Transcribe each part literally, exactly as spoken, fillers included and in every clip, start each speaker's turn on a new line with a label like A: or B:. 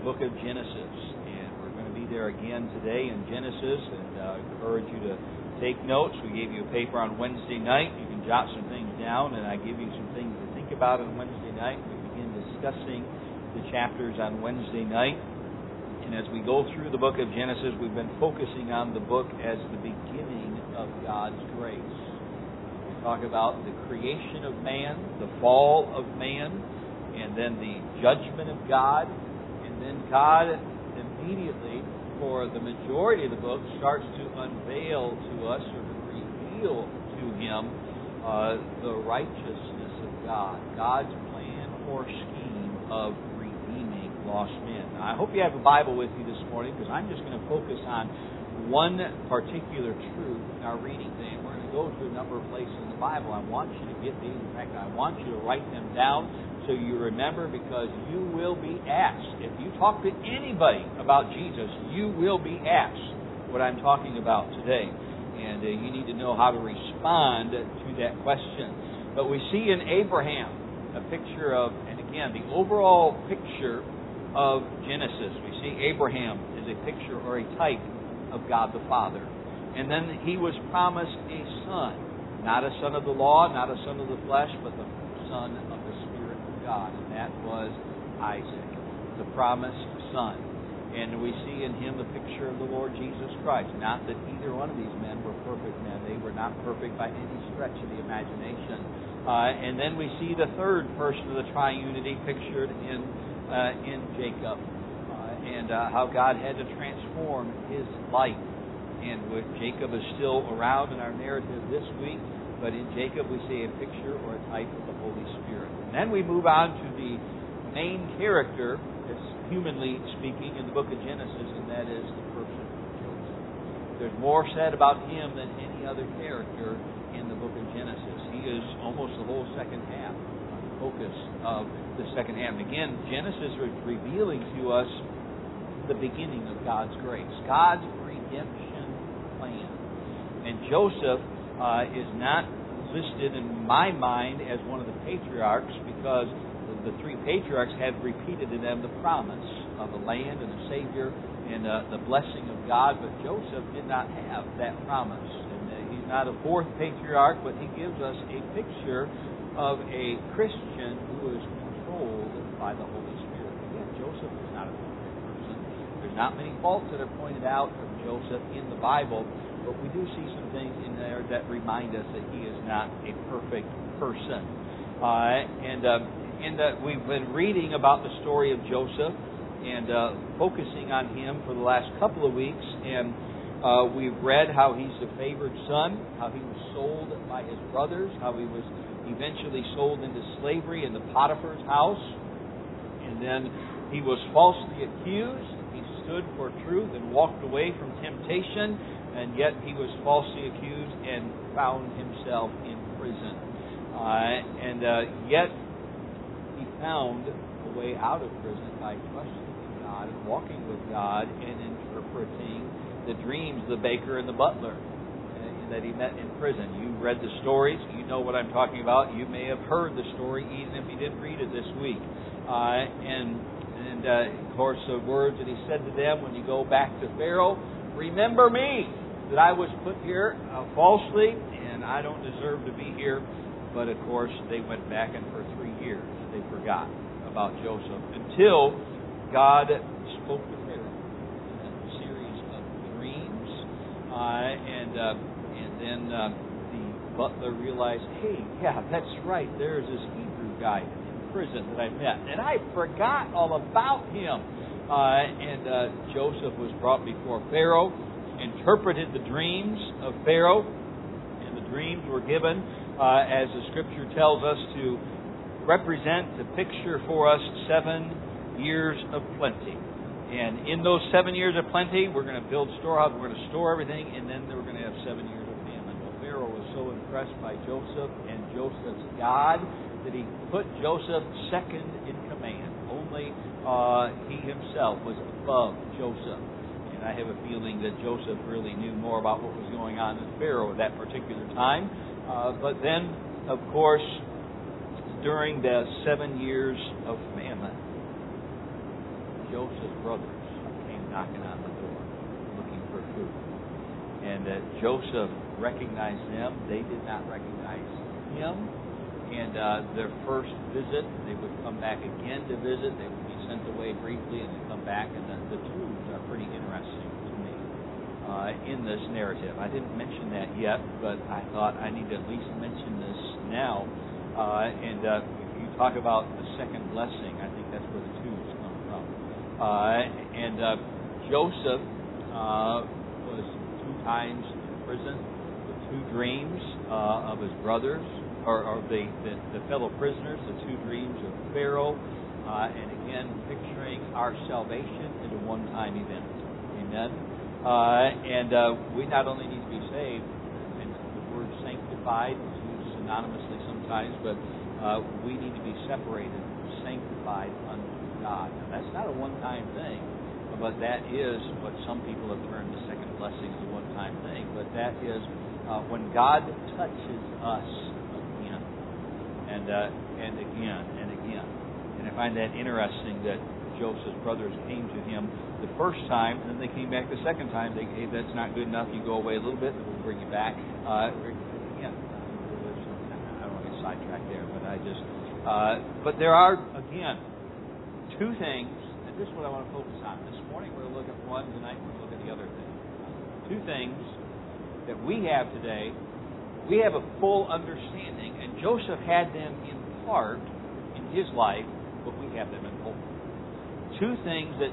A: book of Genesis, and we're going to be there again today in Genesis, and uh, I encourage you to take notes. We gave you a paper on Wednesday night. You can jot some things down, and I give you some things to think about on Wednesday night. We begin discussing the chapters on Wednesday night, and as we go through the book of Genesis, we've been focusing on the book as the beginning of God's grace. We talk about the creation of man, the fall of man, and then the judgment of God, and then God immediately, for the majority of the book, starts to unveil to us or to reveal to him uh, the righteousness of God, God's plan or scheme of redeeming lost men. Now, I hope you have a Bible with you this morning, because I'm just going to focus on one particular truth in our reading today. And we're going to go to a number of places in the Bible. I want you to get these. In fact, I want you to write them down so you remember, because you will be asked. If you talk to anybody about Jesus, you will be asked what I'm talking about today. And uh, you need to know how to respond to that question. But we see in Abraham a picture of, and again, the overall picture of Genesis. We see Abraham as a picture or a type of God the Father. And then he was promised a son. Not a son of the law, not a son of the flesh, but the son of the Spirit of God. And that was Isaac, the promised son. And we see in him the picture of the Lord Jesus Christ. Not that either one of these men were perfect men. They were not perfect by any stretch of the imagination. Uh, and then we see the third person of the triunity pictured in uh, in Jacob. Uh, and uh, how God had to transform his life. And with Jacob is still around in our narrative this week. But in Jacob we see a picture or a type of the Holy Spirit. And then we move on to the main character, humanly speaking, in the book of Genesis, and that is the person of Joseph. There's more said about him than any other character in the book of Genesis. He is almost the whole second half, the focus of the second half. And again, Genesis is revealing to us the beginning of God's grace, God's redemption plan. And Joseph uh, is not listed in my mind as one of the patriarchs, because the three patriarchs had repeated to them the promise of the land and the Savior and uh, the blessing of God, but Joseph did not have that promise. And uh, he's not a fourth patriarch, but he gives us a picture of a Christian who is controlled by the Holy Spirit. Again, Joseph is not a perfect person. There's not many faults that are pointed out of Joseph in the Bible, but we do see some things in there that remind us that he is not a perfect person. Uh, and uh, And uh, we've been reading about the story of Joseph and uh, focusing on him for the last couple of weeks. And uh, we've read how he's the favored son, how he was sold by his brothers, how he was eventually sold into slavery in the Potiphar's house. And then he was falsely accused. He stood for truth and walked away from temptation. And yet he was falsely accused and found himself in prison. Uh, and uh, yet... he found a way out of prison by trusting in God and walking with God and interpreting the dreams of the baker and the butler that he met in prison. You read the stories. You know what I'm talking about. You may have heard the story even if you didn't read it this week. Uh, and, and uh, of course, the words that he said to them when you go back to Pharaoh, "Remember me, that I was put here uh, falsely, and I don't deserve to be here." But, of course, they went back, and for three years they forgot about Joseph until God spoke to Pharaoh in a series of dreams. Uh, and uh, and then uh, the butler realized, hey, yeah, that's right. There's this Hebrew guy in prison that I met, and I forgot all about him. Uh, and uh, Joseph was brought before Pharaoh, interpreted the dreams of Pharaoh, and the dreams were given Uh, as the Scripture tells us, to represent, to picture for us seven years of plenty. And in those seven years of plenty, we're going to build storehouses, we're going to store everything, and then we're going to have seven years of famine. Well, Pharaoh was so impressed by Joseph and Joseph's God that he put Joseph second in command. Only uh, he himself was above Joseph. And I have a feeling that Joseph really knew more about what was going on than Pharaoh at that particular time. Uh, but then, of course, during the seven years of famine, Joseph's brothers came knocking on the door looking for food. And uh, Joseph recognized them. They did not recognize him. And uh, their first visit, they would come back again to visit. They would be sent away briefly and then come back. And the, the twos are pretty interesting to me uh, in this narrative. I didn't mention that yet, but I thought I need to at least mention this now. Uh, and uh, if you talk about the second blessing, I think that's where the twos come from. Uh, and uh, Joseph uh, was two times in prison with two dreams uh, of his brothers. Or, or the, the, the fellow prisoners, the two dreams of Pharaoh, uh, and again, picturing our salvation as a one-time event. Amen? Uh, and uh, we not only need to be saved, and the word sanctified is used synonymously sometimes, but uh, we need to be separated, sanctified unto God. Now, that's not a one-time thing, but that is what some people have termed the second blessing as a one-time thing. But that is uh, when God touches us, And uh, and again and again. And I find that interesting that Joseph's brothers came to him the first time, and then they came back the second time. They, hey, that's not good enough. You go away a little bit, and we'll bring you back. Uh, again, I don't want to get sidetracked there, but I just. Uh, but there are again two things, and this is what I want to focus on. This morning we're going to look at one. Tonight we're going to look at the other thing. Two things that we have today. We have a full understanding, and Joseph had them in part in his life, but we have them in full. Two things that,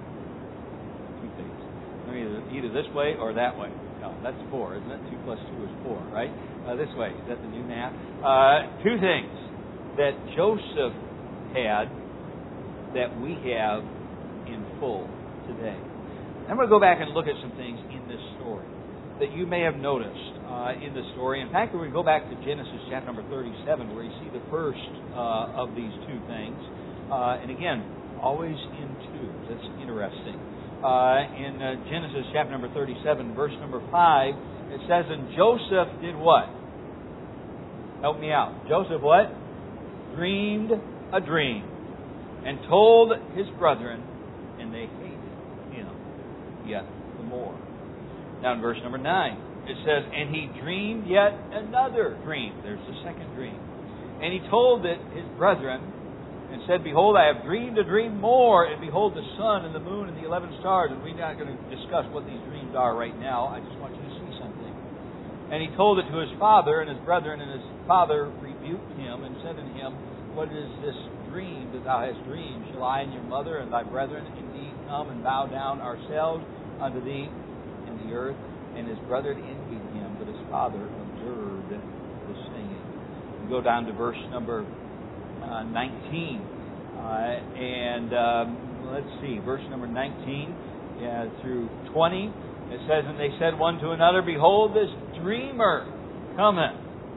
A: two things, either, either this way or that way. No, that's four, isn't it? Two plus two is four, right? Uh, this way, is that the new math? Uh, two things that Joseph had that we have in full today. I'm going to go back and look at some things in this story that you may have noticed uh, in the story. In fact, we're going to go back to Genesis chapter number thirty-seven, where you see the first uh, of these two things. Uh, and again, always in twos. That's interesting. Uh, in uh, Genesis chapter number thirty-seven, verse number five, it says, and Joseph did what? Help me out. Joseph what? Dreamed a dream and told his brethren, and they hated him yet the more. Now in verse number nine, it says, and he dreamed yet another dream. There's the second dream. And he told it his brethren, and said, behold, I have dreamed a dream more, and behold, the sun and the moon and the eleven stars. And we're not going to discuss what these dreams are right now. I just want you to see something. And he told it to his father and his brethren, and his father rebuked him and said unto him, what is this dream that thou hast dreamed? Shall I and your mother and thy brethren indeed come and bow down ourselves unto thee in the earth? And his brethren envied him, but his father observed the singing. We go down to verse number uh, nineteen. Uh, and um, let's see, verse number nineteen uh, through twenty. It says, and they said one to another, behold, this dreamer cometh.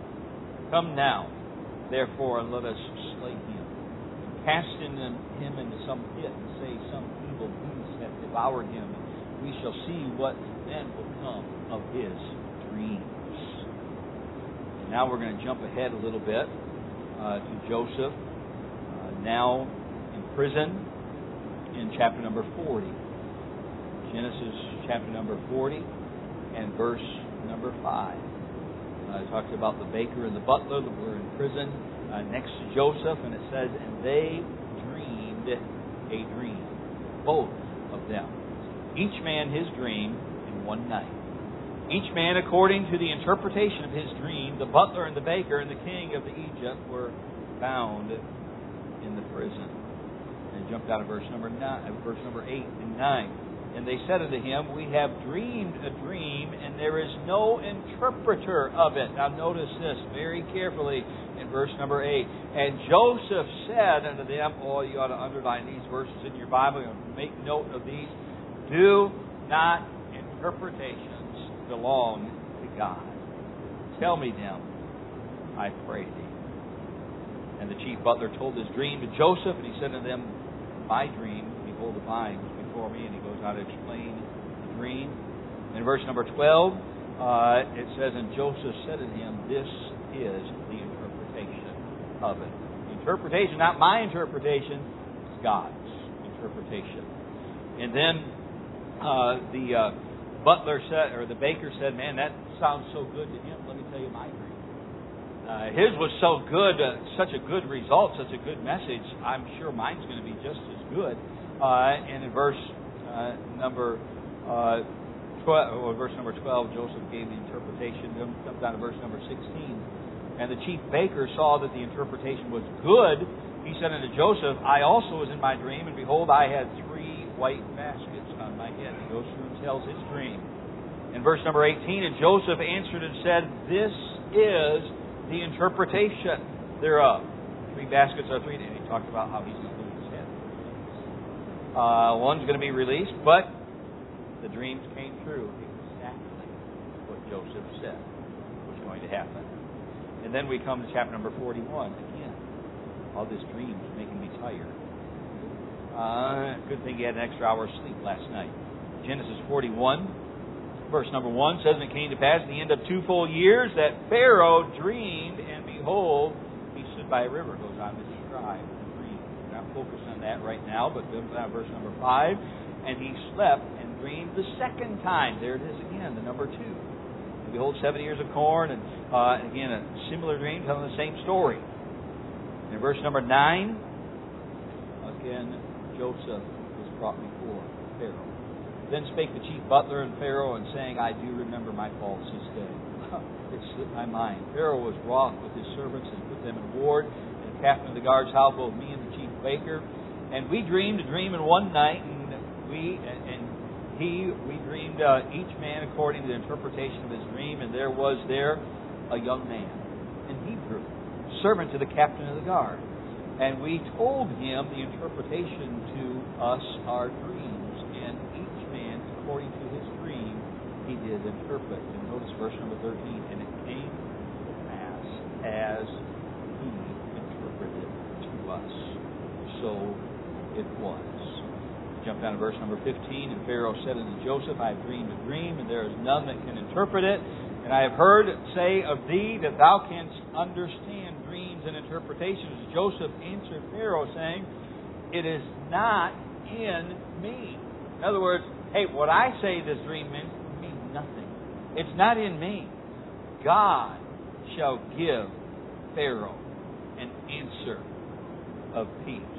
A: Come now, therefore, and let us slay him, and cast in him, him into some pit, and say, some evil beast hath devoured him. We shall see what then will come of his dreams. And now we're going to jump ahead a little bit uh, to Joseph, uh, now in prison, in chapter number forty. Genesis chapter number forty and verse number five. Uh, it talks about the baker and the butler that were in prison uh, next to Joseph, and it says, and they dreamed a dream, both of them. Each man his dream in one night. Each man according to the interpretation of his dream. The butler and the baker and the king of the Egypt were bound in the prison. And jump down to verse number nine, verse number eight and nine. And they said unto him, we have dreamed a dream, and there is no interpreter of it. Now notice this very carefully in verse number eight. And Joseph said unto them, oh, you ought to underline these verses in your Bible and make note of these. Do not interpretations belong to God? Tell me them, I pray thee. And the chief butler told his dream to Joseph, and he said to them, my dream, behold, the vine was before me, and he goes on to explain the dream. In verse number twelve, uh, it says, and Joseph said to him, this is the interpretation of it. The interpretation, not my interpretation, it's God's interpretation. And then uh, the uh, butler said, or the baker said, "Man, that sounds so good to him. Let me tell you my dream." Uh, his was so good, uh, such a good result, such a good message. I'm sure mine's going to be just as good. Uh, and in verse uh, number uh, twelve, or verse number twelve, Joseph gave the interpretation. Then comes down to verse number sixteen. And the chief baker saw that the interpretation was good. He said unto Joseph, "I also was in my dream, and behold, I had three white baskets on my head." He goes through and tells his dream. In verse number eighteen, and Joseph answered and said, "This is the interpretation thereof." Three baskets are three. And he talked about how he's going to lose his head. Uh, one's going to be released, but the dreams came true exactly what Joseph said was going to happen. And then we come to chapter number forty-one. Again, all this dream is making me tired. Uh, good thing you had an extra hour of sleep last night. Genesis forty-one. Verse number one says, "And it came to pass at the end of two full years that Pharaoh dreamed, and behold, he stood by a river." Goes on to describe the dream. We're not focused on that right now, but goes on verse number five. "And he slept and dreamed the second time." There it is again, the number two. "And behold, seven ears of corn," and uh, again a similar dream telling the same story. And in verse number nine, again Joseph was brought before Pharaoh. "Then spake the chief butler and Pharaoh, and saying, I do remember my faults this day." It slipped my mind. "Pharaoh was wroth with his servants and put them in ward, and the captain of the guard's house, both me and the chief baker. And we dreamed a dream in one night, and we and, and he we dreamed uh, each man according to the interpretation of his dream. And there was there a young man in Hebrew, servant to the captain of the guard. And we told him the interpretation to us our dreams. And each man, according to his dream, he did interpret." And notice verse number thirteen. "And it came to pass as he interpreted to us, so it was." Jump down to verse number fifteen. "And Pharaoh said unto Joseph, I have dreamed a dream, and there is none that can interpret it. And I have heard say of thee that thou canst understand dreams and interpretations. Joseph answered Pharaoh, saying, It is not in me." In other words, hey, what I say this dream means, means nothing. It's not in me. God shall give Pharaoh an answer of peace.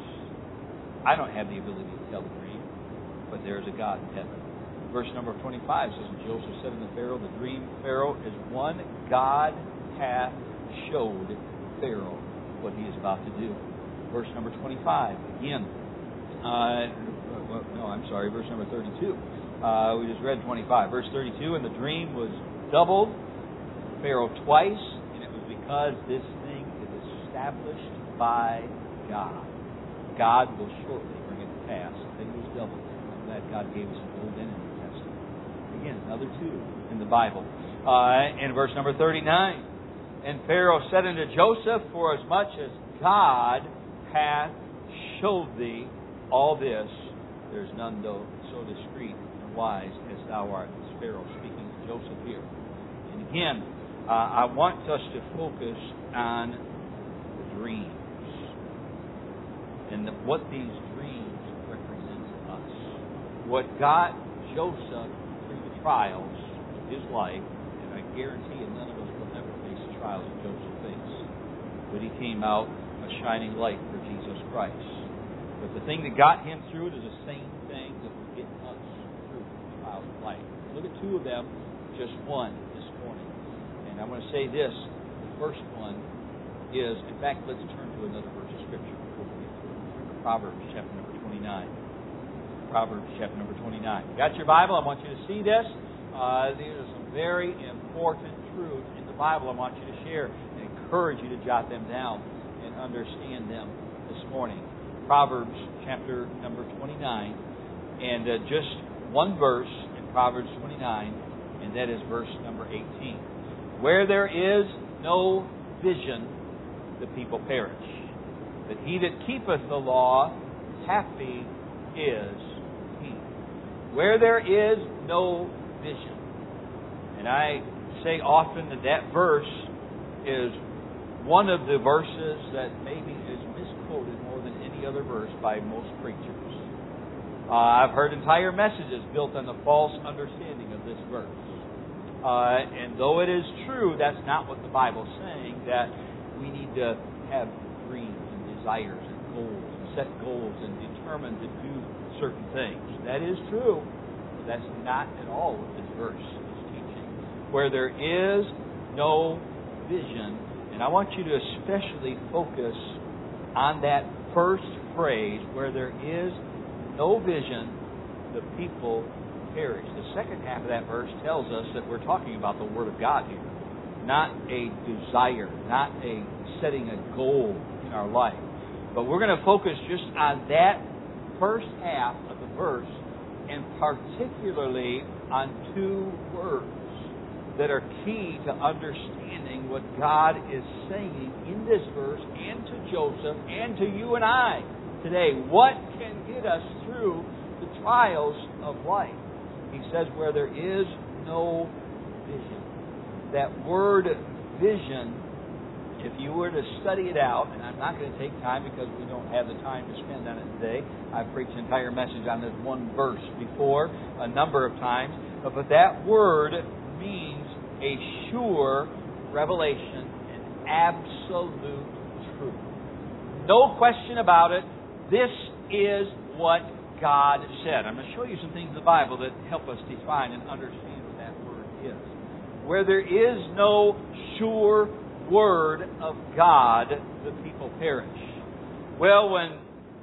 A: I don't have the ability to tell the dream, but there is a God in heaven. Verse number twenty-five says, "And Joseph said unto Pharaoh, The dream, Pharaoh, is one God hath showed Pharaoh what he is about to do." Verse number twenty-five, again, uh, no, I'm sorry, verse number thirty-two. Uh, we just read twenty-five. Verse thirty-two, "And the dream was doubled Pharaoh twice, and it was because this thing is established by God. God will shortly bring it to pass." The thing was doubled. I'm glad God gave us an Old and a New Testament. Again, another two in the Bible. Uh, in verse number thirty-nine, "And Pharaoh said unto Joseph, For as much as God hath showed thee all this, there is none though so discreet and wise as thou art." This is Pharaoh speaking to Joseph here. And again, uh, I want us to focus on the dreams and the, what these dreams represent to us. What got Joseph through the trials of his life, and I guarantee you none of us will ever face the trials that Joseph faced, but he came out a shining light for Jesus Christ. But the thing that got him through it is the same thing that will get us through the trials of life. Look at two of them, just one this morning. And I want to say this. The first one is, in fact, let's turn to another verse of Scripture before we get to it. Turn to Proverbs chapter number twenty-nine. Proverbs chapter number twenty-nine. You got your Bible? I want you to see this. Uh, these are some very important truths in the Bible I want you to share and encourage you to jot them down and understand them this morning. Proverbs chapter number twenty-nine, and uh, just one verse in Proverbs twenty-nine, and that is verse number eighteen. "Where there is no vision, the people perish. But he that keepeth the law, happy is he." Where there is no vision. And I say often that that verse is one of the verses that maybe is misquoted more than any other verse by most preachers. Uh, I've heard entire messages built on the false understanding of this verse. Uh, and though it is true, that's not what the Bible's saying, that we need to have dreams and desires and goals, and set goals and determine to do certain things. That is true, but that's not at all what this verse is teaching. Where there is no vision, and I want you to especially focus on that first phrase, where there is no vision, the people perish. The second half of that verse tells us that we're talking about the Word of God here, not a desire, not a setting a goal in our life. But we're going to focus just on that first half of the verse, and particularly on two words that are key to understanding what God is saying in this verse, and to Joseph, and to you and I today. What can get us through the trials of life? He says, where there is no vision. That word vision, if you were to study it out, and I'm not going to take time because we don't have the time to spend on it today. I've preached an entire message on this one verse before a number of times. But that word means a sure revelation, an absolute truth. No question about it. This is what God said. I'm going to show you some things in the Bible that help us define and understand what that word is. Where there is no sure word of God, the people perish. Well, when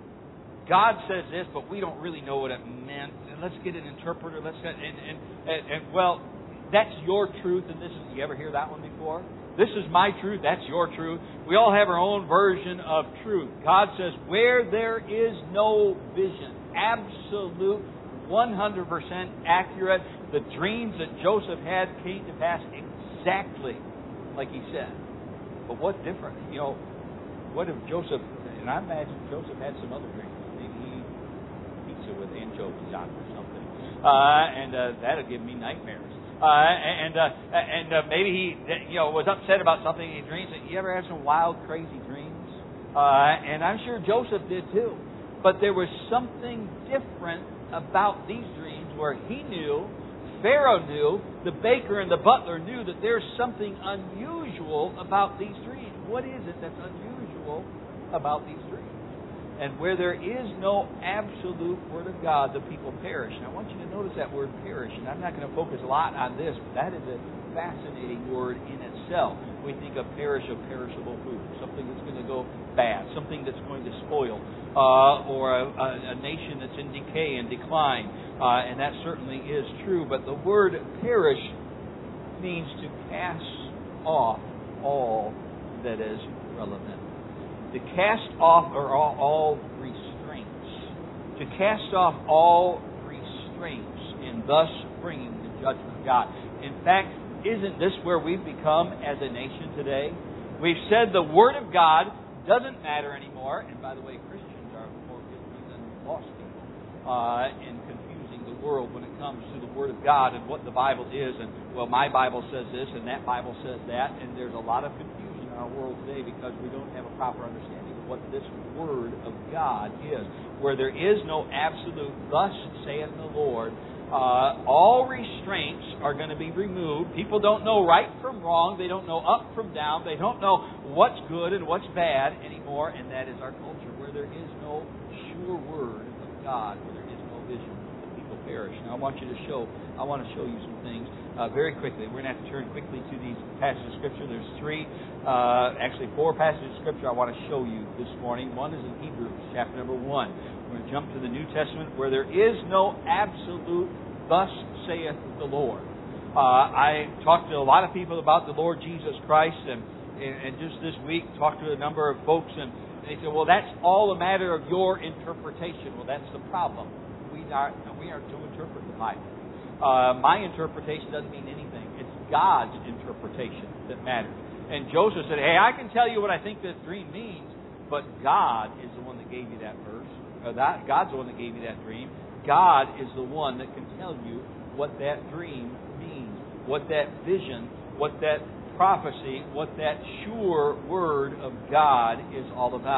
A: God says this, but we don't really know what it meant, and let's get an interpreter. Let's get and and, and, and well, that's your truth, and this is. You ever hear that one before? This is my truth. That's your truth. We all have our own version of truth. God says, where there is no vision, absolute, one hundred percent accurate. The dreams that Joseph had came to pass exactly like he said. But what different? You know, what if Joseph, and I imagine Joseph had some other dreams. Maybe he pizza with anchovies on or something. Uh, and uh, that'll give me nightmares. Uh, and uh, and uh, maybe he, you know, was upset about something in his dreams. You ever have some wild, crazy dreams? Uh, and I'm sure Joseph did too. But there was something different about these dreams, where he knew, Pharaoh knew, the baker and the butler knew that there's something unusual about these dreams. What is it that's unusual about these dreams? And where there is no absolute Word of God, the people perish. And I want you to notice that word perish. And I'm not going to focus a lot on this, but that is a fascinating word in itself. We think of perish of perishable food, something that's going to go bad, something that's going to spoil, uh, or a, a, a nation that's in decay and decline. Uh, and that certainly is true. But the word perish means to cast off all that is relevant. To cast off are all, all restraints. To cast off all restraints, and thus bringing the judgment of God. In fact, isn't this where we've become as a nation today? We've said the Word of God doesn't matter anymore. And by the way, Christians are more guilty than lost people uh, in confusing the world when it comes to the Word of God and what the Bible is. And, well, my Bible says this and that Bible says that. And there's a lot of confusion in our world today because we don't have a proper understanding of what this Word of God is. Where there is no absolute, thus saith the Lord, Uh, all restraints are going to be removed. People don't know right from wrong. They don't know up from down. They don't know what's good and what's bad anymore. And that is our culture, where there is no sure word of God, where there is no vision. The people perish. Now I want you to show. I want to show you some things uh, very quickly. We're going to have to turn quickly to these passages of Scripture. There's three, uh, actually four passages of Scripture I want to show you this morning. One is in Hebrews, chapter number one. We're going to jump to the New Testament, where there is no absolute thus saith the Lord. Uh, I talked to a lot of people about the Lord Jesus Christ, and, and, and just this week talked to a number of folks, and they said, well, that's all a matter of your interpretation. Well, that's the problem. We are, we are to interpret the Bible. Uh, my interpretation doesn't mean anything. It's God's interpretation that matters. And Joseph said, hey, I can tell you what I think this dream means, but God is the one that gave you that verse. Or that, God's the one that gave you that dream. God is the one that can tell you what that dream means, what that vision, what that prophecy, what that sure word of God is all about.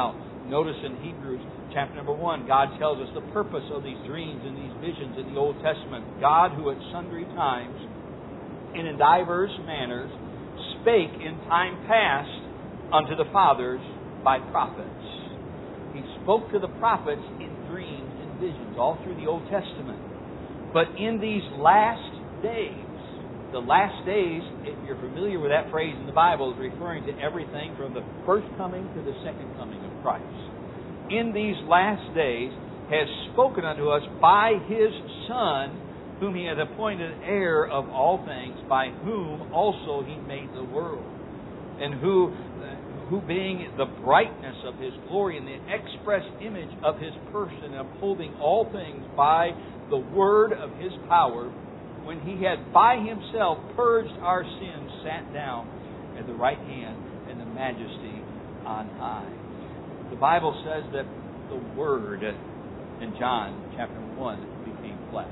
A: Notice in Hebrews chapter number one, God tells us the purpose of these dreams and these visions in the Old Testament. God, who at sundry times and in divers manners spake in time past unto the fathers by prophets. He spoke to the prophets in dreams and visions all through the Old Testament. But in these last days, the last days, if you're familiar with that phrase in the Bible, is referring to everything from the first coming to the second coming of Christ. In these last days has spoken unto us by His Son, whom He hath appointed heir of all things, by whom also He made the world, and who, who being the brightness of His glory and the express image of His person, upholding all things by the word of His power, when He had by Himself purged our sins, sat down at the right hand in the majesty on high. The Bible says that the Word in John chapter one became flesh.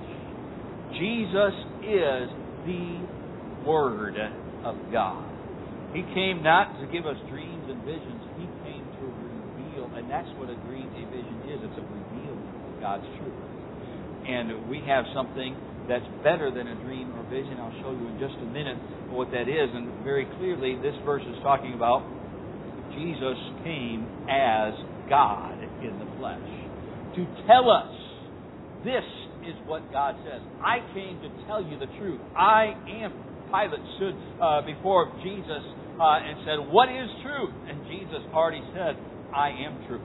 A: Jesus is the Word of God. He came not to give us dreams and visions. He came to reveal, and that's what a dream, a vision is. It's a revealing of God's truth. And we have something that's better than a dream or vision. I'll show you in just a minute what that is. And very clearly, this verse is talking about Jesus came as God in the flesh to tell us, this is what God says. I came to tell you the truth. I am. Pilate stood uh, before Jesus uh, and said, what is truth? And Jesus already said, I am truth.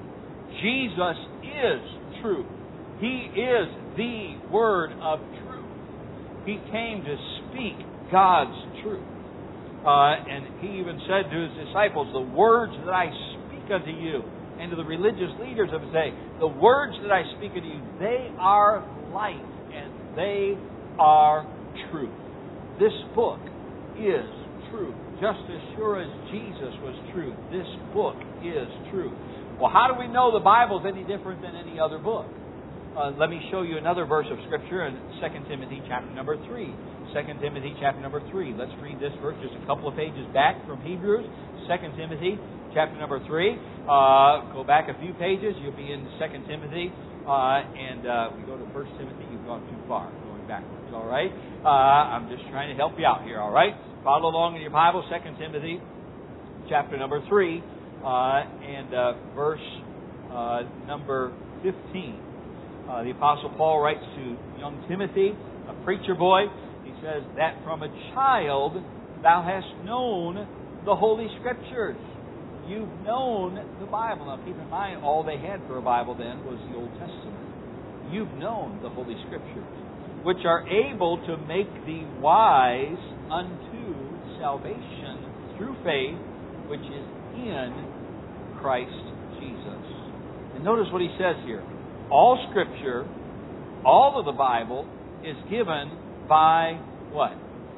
A: Jesus is truth. He is the Word of truth. He came to speak God's truth. Uh, and He even said to His disciples, the words that I speak unto you, and to the religious leaders of His day, the words that I speak unto you, they are light and they are truth. This book is truth. Just as sure as Jesus was truth, this book is truth. Well, how do we know the Bible is any different than any other book? Uh, let me show you another verse of Scripture in Second Timothy chapter number three. Second Timothy chapter number three. Let's read this verse just a couple of pages back from Hebrews. Second Timothy chapter number three. Uh, go back a few pages. You'll be in Second Timothy. Uh, and uh, we go to First Timothy. You've gone too far. Going backwards. All right? Uh, I'm just trying to help you out here. All right? Follow along in your Bible. Second Timothy chapter number three. Uh, and uh, verse uh, number fifteen. Uh, the Apostle Paul writes to young Timothy, a preacher boy. He says that from a child thou hast known the Holy Scriptures. You've known the Bible. Now keep in mind, all they had for a Bible then was the Old Testament. You've known the Holy Scriptures, which are able to make thee wise unto salvation through faith, which is in Christ Jesus. And notice what he says here. All Scripture, all of the Bible, is given by what?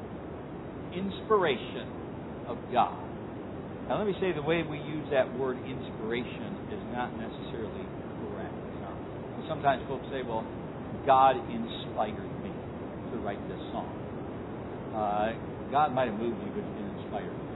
A: Inspiration of God. Now let me say the way we use that word inspiration is not necessarily correct. Now, sometimes folks say, well, God inspired me to write this song. Uh, God might have moved you, but He didn't inspire you.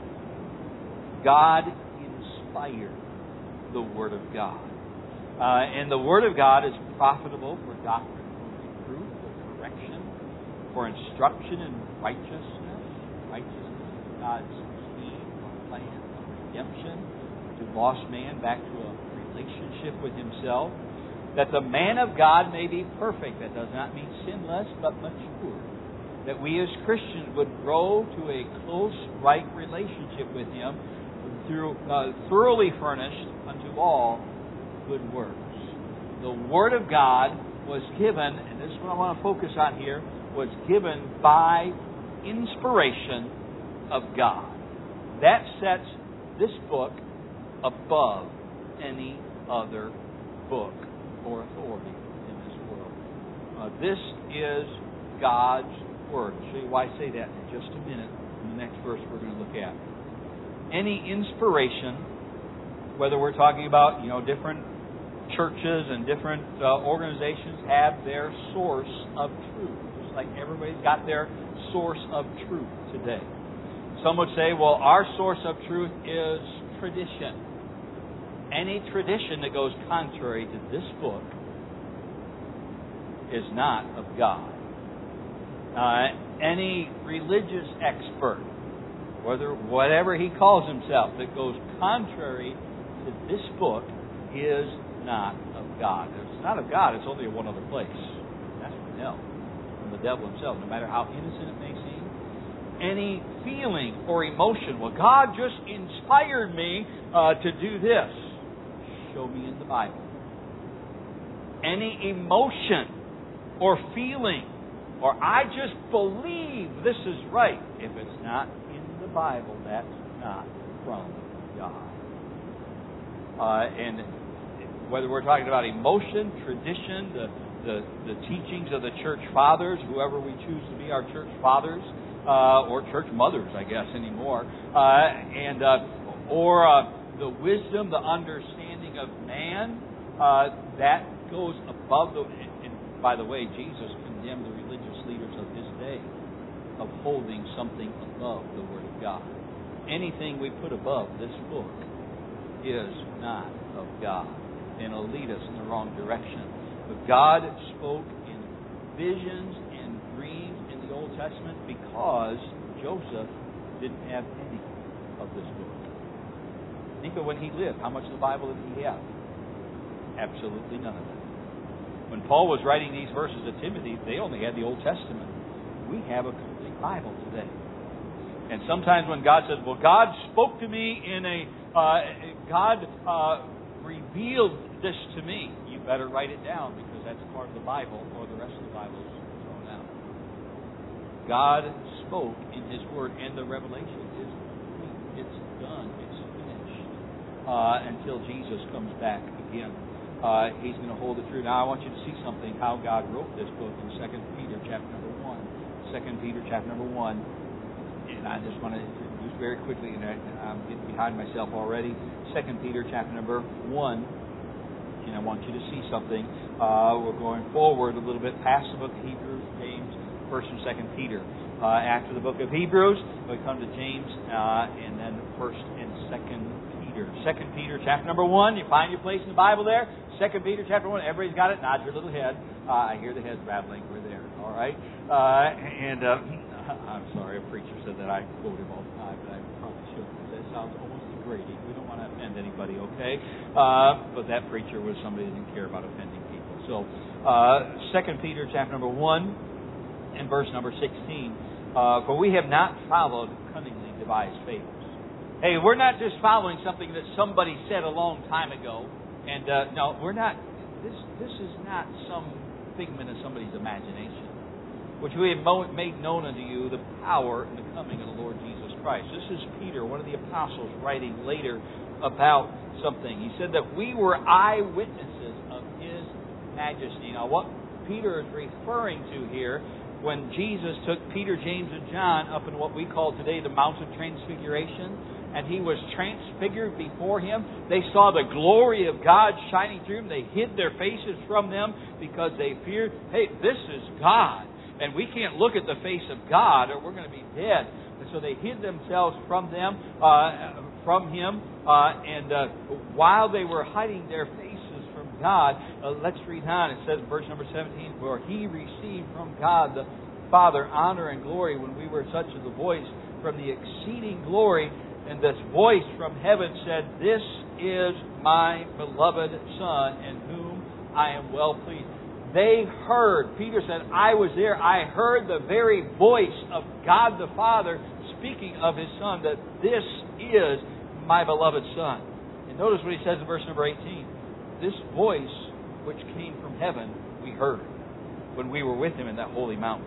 A: God inspired the Word of God. Uh, and the Word of God is profitable for doctrine, for reproof, for correction, for instruction in righteousness. Righteousness is God's scheme or plan of redemption to lost man back to a relationship with Himself. That the man of God may be perfect. That does not mean sinless, but mature. That we as Christians would grow to a close, right relationship with Him through uh, thoroughly furnished unto all good works. The Word of God was given, and this is what I want to focus on here, was given by inspiration of God. That sets this book above any other book or authority in this world. Uh, this is God's Word. I'll show you why I say that in just a minute in the next verse we're going to look at. Any inspiration, whether we're talking about, you know, different churches and different uh, organizations have their source of truth. Just like everybody's got their source of truth today. Some would say, well, our source of truth is tradition. Any tradition that goes contrary to this book is not of God. Uh, any religious expert, whether whatever he calls himself, that goes contrary to this book is not of God. If it's not of God, it's only in one other place. That's what we know from the devil himself, no matter how innocent it may seem. Any feeling or emotion, well, God just inspired me uh, to do this. Show me in the Bible. Any emotion or feeling, or I just believe this is right. If it's not in the Bible, that's not from God. Uh, and whether we're talking about emotion, tradition, the, the, the teachings of the church fathers, whoever we choose to be our church fathers, uh, or church mothers, I guess, anymore, uh, and uh, or uh, the wisdom, the understanding of man, uh, that goes above the... By the way, Jesus condemned the religious leaders of his day of holding something above the Word of God. Anything we put above this book is not of God, and will lead us in the wrong direction. But God spoke in visions and dreams in the Old Testament because Joseph didn't have any of this book. Think of when he lived. How much of the Bible did he have? Absolutely none of it. When Paul was writing these verses to Timothy, they only had the Old Testament. We have a complete Bible today. And sometimes when God says, well, God spoke to me in a, uh, God uh, revealed this to me, you better write it down because that's part of the Bible, or the rest of the Bible is thrown out. God spoke in His Word, and the revelation is complete. It's done. It's finished. Uh, until Jesus comes back again. Uh, he's going to hold it through. Now I want you to see something, how God wrote this book in Second Peter chapter number one. Second Peter chapter number one. And I just want to introduce very quickly, and I, I'm getting behind myself already. Second Peter chapter number one. And I want you to see something. Uh, we're going forward a little bit past the book of Hebrews, James, First and Second Peter. Uh, after the book of Hebrews, we come to James, uh, and then First and Second Peter. Second Peter chapter number one. You find your place in the Bible there. Second Peter chapter one. Everybody's got it. Nod your little head. Uh, I hear the heads rattling. We're there. All right. Uh, and uh, I'm sorry, a preacher said that I quote him all the time, but I probably shouldn't. That sounds almost degrading. We don't want to offend anybody, okay? Uh, but that preacher was somebody who didn't care about offending people. So, uh, Second Peter chapter number one and verse number sixteen. Uh, For we have not followed cunningly devised fables. Hey, we're not just following something that somebody said a long time ago. And uh, no, we're not. This this is not some figment of somebody's imagination, which we have made known unto you the power and the coming of the Lord Jesus Christ. This is Peter, one of the apostles, writing later about something. He said that we were eyewitnesses of His majesty. Now, what Peter is referring to here, when Jesus took Peter, James, and John up in what we call today the Mount of Transfiguration, and He was transfigured before Him. They saw the glory of God shining through Him. They hid their faces from them because they feared, hey, this is God. And we can't look at the face of God or we're going to be dead. And so they hid themselves from them, uh, from Him. Uh, and uh, while they were hiding their faces from God, uh, let's read on. It says in verse number seventeen, for He received from God the Father honor and glory when we were such as the voice from the exceeding glory. And this voice from heaven said, this is my beloved Son, in whom I am well pleased. They heard, Peter said, I was there, I heard the very voice of God the Father speaking of His Son, that this is my beloved Son. And notice what He says in verse number eighteen. This voice which came from heaven we heard when we were with Him in that holy mount.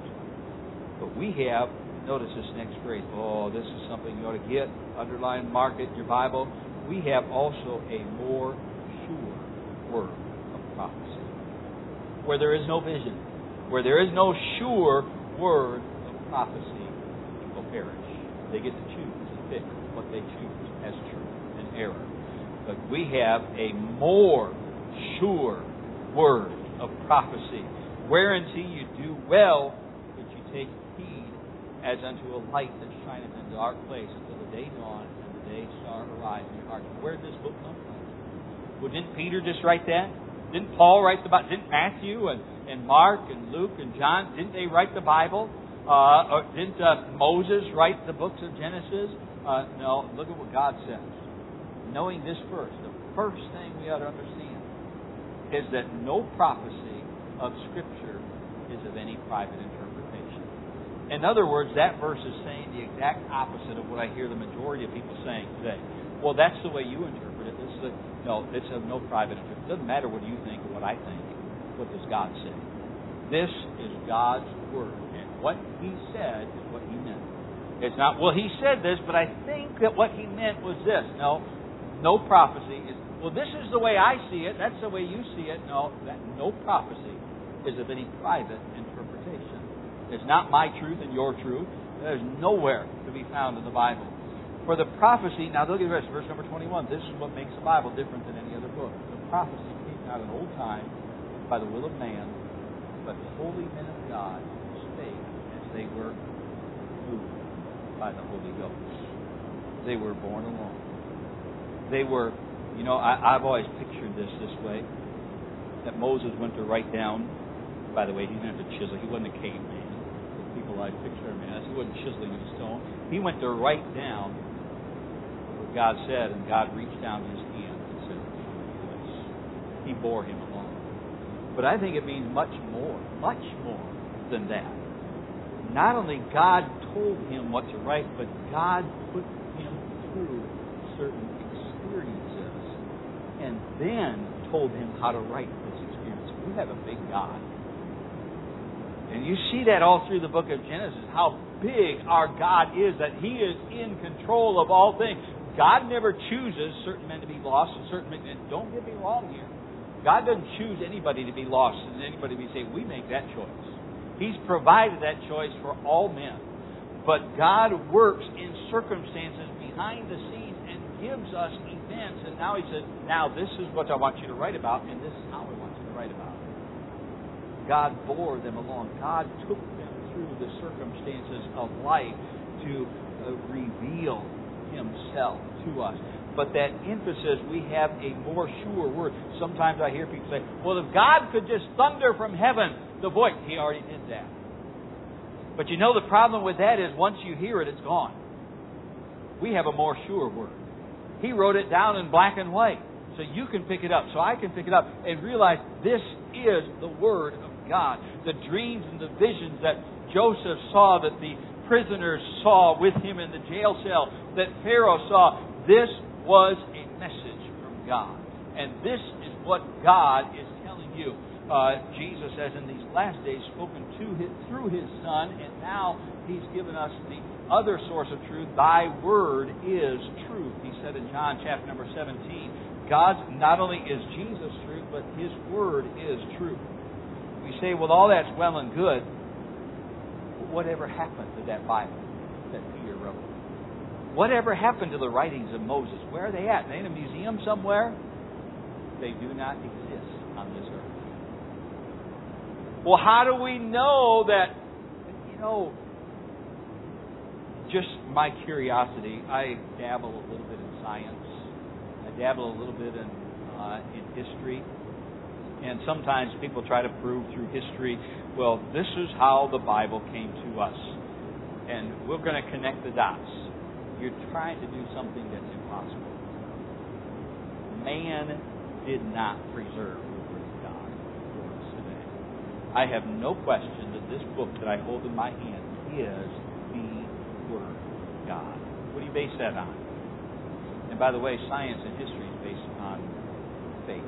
A: But we have... Notice this next phrase. Oh, this is something you ought to get. Underline, mark it in your Bible. We have also a more sure word of prophecy. Where there is no vision, where there is no sure word of prophecy, people perish. They get to choose and pick what they choose as truth and error. But we have a more sure word of prophecy, whereunto you do well that you take heed, as unto a light that shineth in a dark place until the day dawn and the day star arise in your heart. Where did this book come from? Well, didn't Peter just write that? Didn't Paul write the Bible? Didn't Matthew and, and Mark and Luke and John, didn't they write the Bible? Uh, or didn't uh, Moses write the books of Genesis? Uh, no, look at what God says. Knowing this first, the first thing we ought to understand is that no prophecy of Scripture is of any private interpretation. In other words, that verse is saying the exact opposite of what I hear the majority of people saying today. Well, that's the way you interpret it. This is a, no, it's of no private interpretation. It doesn't matter what you think or what I think. What does God say? This is God's Word. And what He said is what He meant. It's not, well, He said this, but I think that what He meant was this. No, no prophecy is, well, this is the way I see it. That's the way you see it. No, that no prophecy is of any private interpretation. It's not my truth and your truth. There's nowhere to be found in the Bible. For the prophecy, now look at this, verse number twenty-one. This is what makes the Bible different than any other book. The prophecy came not in old time by the will of man, but holy men of God spake as they were moved by the Holy Ghost. They were borne along. They were, you know, I, I've always pictured this this way, that Moses went to write down, by the way, he didn't have to chisel, he wasn't a caveman. The people I picture him as, he wasn't chiseling in stone. He went to write down what God said, and God reached down His hand and said, this. He bore him along. But I think it means much more, much more than that. Not only God told him what to write, but God put him through certain experiences and then told him how to write this experience. We have a big God. And you see that all through the book of Genesis, how big our God is, that He is in control of all things. God never chooses certain men to be lost and certain men. And don't get me wrong here. God doesn't choose anybody to be lost and anybody to be saved. We make that choice. He's provided that choice for all men. But God works in circumstances behind the scenes and gives us events. And now He said, now this is what I want you to write about, and this is how I want you to write about it. God bore them along. God took them through the circumstances of life to uh, reveal Himself to us. But that emphasis, we have a more sure word. Sometimes I hear people say, well, if God could just thunder from heaven the voice, He already did that. But you know the problem with that is once you hear it, it's gone. We have a more sure word. He wrote it down in black and white. So you can pick it up. So I can pick it up and realize this is the Word of God. The dreams and the visions that Joseph saw, that the prisoners saw with him in the jail cell, that Pharaoh saw, this was a message from God. And this is what God is telling you. Uh, Jesus has in these last days spoken to his, through His Son, and now He's given us the other source of truth. Thy word is truth. He said in John chapter number seventeen, God's, not only is Jesus truth, but His word is truth. We say, well, all that's well and good. But whatever happened to that Bible that Peter wrote? Whatever happened to the writings of Moses? Where are they at? Are they in a museum somewhere? They do not exist on this earth. Well, how do we know that, you know, just my curiosity, I dabble a little bit in science. I dabble a little bit in, uh, in history. And sometimes people try to prove through history, well, this is how the Bible came to us. And we're going to connect the dots. You're trying to do something that's impossible. Man did not preserve the Word of God for us today. I have no question that this book that I hold in my hand is the Word of God. What do you base that on? And by the way, science and history is based on faith.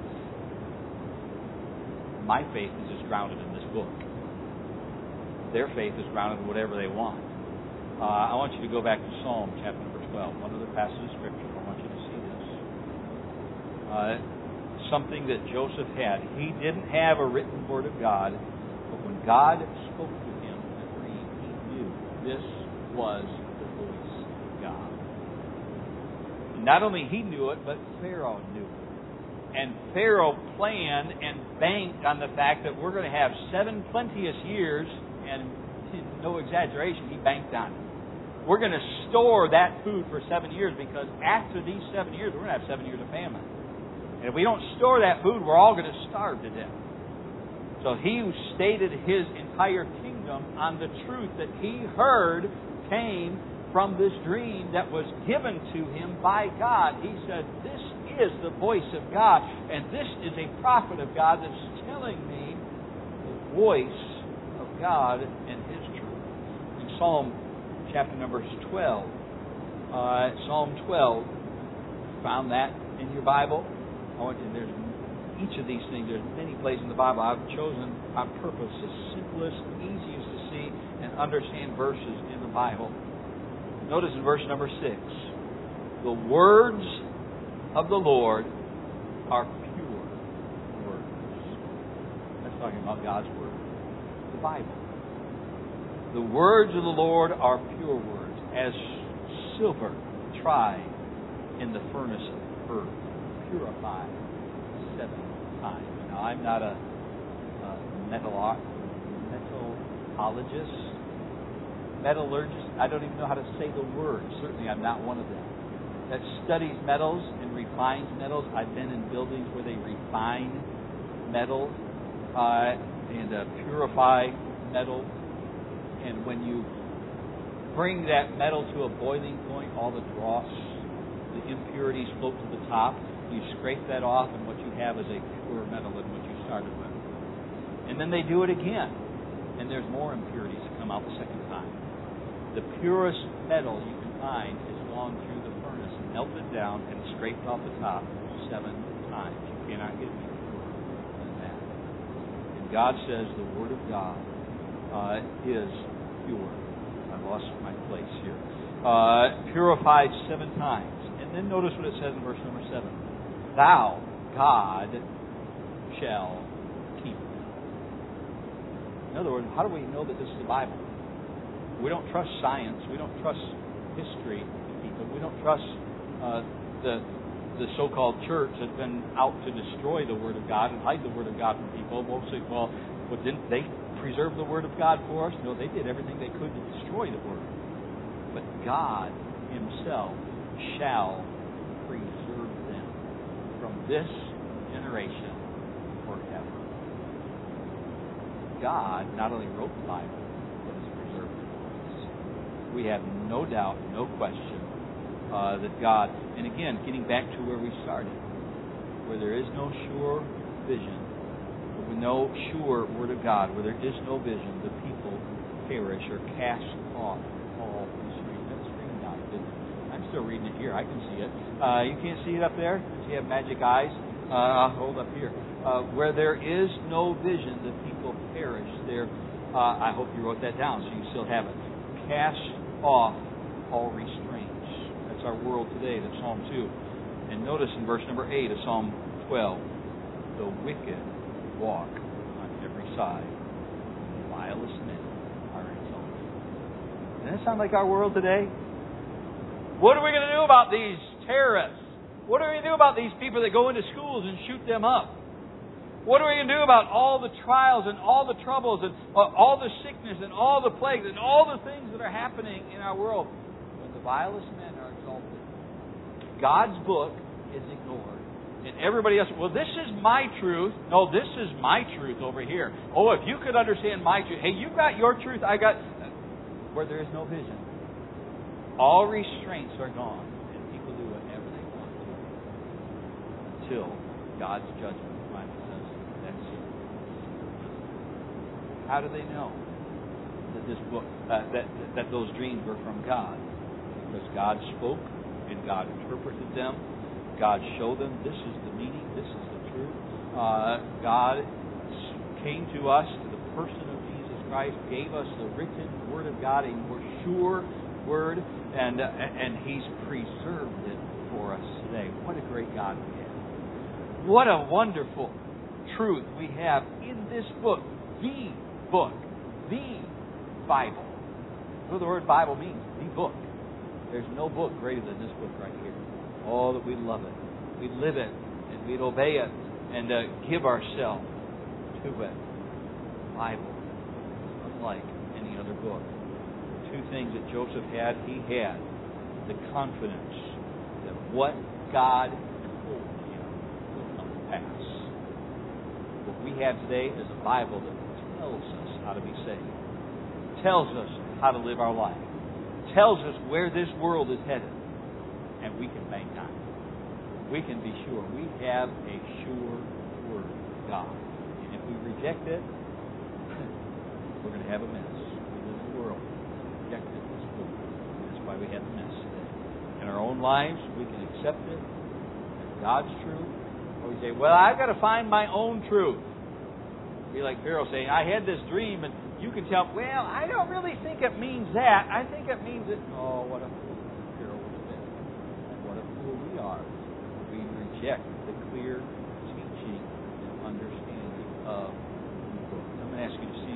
A: My faith is just grounded in this book. Their faith is grounded in whatever they want. Uh, I want you to go back to Psalm chapter number twelve, one other passage of Scripture. I want you to see this. Uh, something that Joseph had. He didn't have a written word of God, but when God spoke to him in a dream, he knew this was the voice of God. And not only he knew it, but Pharaoh knew it. And Pharaoh planned and banked on the fact that we're going to have seven plenteous years, and no exaggeration, he banked on it. We're going to store that food for seven years because after these seven years, we're going to have seven years of famine. And if we don't store that food, we're all going to starve to death. So he who stated his entire kingdom on the truth that he heard came from this dream that was given to him by God. He said, this is the voice of God, and this is a prophet of God that's telling me the voice of God and His truth. In Psalm chapter number twelve, uh, Psalm twelve, found that in your Bible. I want you, there's each of these things, there's many places in the Bible. I've chosen on purpose the simplest, easiest to see and understand verses in the Bible. Notice in verse number six, the words of the Lord are pure words. That's talking about God's Word, the Bible. The words of the Lord are pure words, as silver tried in the furnace of earth, purified seven times. Now, I'm not a, a metallurgist, metallurgist. I don't even know how to say the word. Certainly, I'm not one of them. That studies metals and refines metals. I've been in buildings where they refine metal uh, and uh, purify metal. And when you bring that metal to a boiling point, all the dross, the impurities float to the top. You scrape that off, and what you have is a pure metal than what you started with. And then they do it again, and there's more impurities that come out the second time. The purest metal you can find is gone through the furnace, melted down, and scraped off the top seven times. You cannot get any purer than that. And God says the Word of God uh, is pure. I lost my place here. Uh, purified seven times. And then notice what it says in verse number seven. Thou, God, shall keep. In other words, how do we know that this is the Bible? We don't trust science. We don't trust history people. We don't trust uh, the the so-called church that's been out to destroy the Word of God and hide the Word of God from people. Most say, well, well, didn't they preserve the Word of God for us? No, they did everything they could to destroy the Word. But God Himself shall preserve them from this generation forever. God not only wrote the Bible, but has preserved it for us. We have no doubt, no question uh, that God, and again, getting back to where we started, where there is no sure vision, with no sure Word of God, where there is no vision, the people perish or cast off all history. That's screen down, didn't it? I'm still reading it here. I can see it. Uh, you can't see it up there? Does he have magic eyes? Uh, I'll hold up here. Uh, where there is no vision, the people perish. There, uh, I hope you wrote that down so you still have it. Cast off all restraints. That's our world today. That's Psalm two. And notice in verse number eight of Psalm twelve, the wicked walk on every side. The vilest men are exalted. Doesn't that sound like our world today? What are we going to do about these terrorists? What are we going to do about these people that go into schools and shoot them up? What are we going to do about all the trials and all the troubles and all the sickness and all the plagues and all the things that are happening in our world when the vilest men are exalted? God's book is ignored. And everybody else, well, this is my truth. No, this is my truth over here. Oh, if you could understand my truth. Hey, you got your truth, I got... Where there is no vision. All restraints are gone. And people do whatever they want to until God's judgment finally says, that's it. How do they know that this book, uh, that, that those dreams were from God? Because God spoke and God interpreted them. God showed them this is the meaning, this is the truth. Uh, God came to us, to the person of Jesus Christ, gave us the written Word of God, a more sure Word, and uh, and He's preserved it for us today. What a great God we have. What a wonderful truth we have in this book, the book, the Bible. That's what the word Bible means, the book. There's no book greater than this book right here. Oh, that we'd love it. We'd live it, and we'd obey it, and uh, give ourselves to it. The Bible, unlike any other book. The two things that Joseph had, he had the confidence that what God told him will pass. What we have today is a Bible that tells us how to be saved, tells us how to live our life, tells us where this world is headed, and we can bank on it. We can be sure. We have a sure Word of God. And if we reject it, we're going to have a mess. We live in a world that rejected this Word. That's why we have a mess today. In our own lives, we can accept it as God's truth, or we say, well, I've got to find my own truth. Be like Pharaoh saying, I had this dream, and you can tell, well, I don't really think it means that. I think it means it. Oh, what a fool Pharaoh would have been. And what a fool we are. We reject the clear teaching and understanding of the book. I'm going to ask you to stand.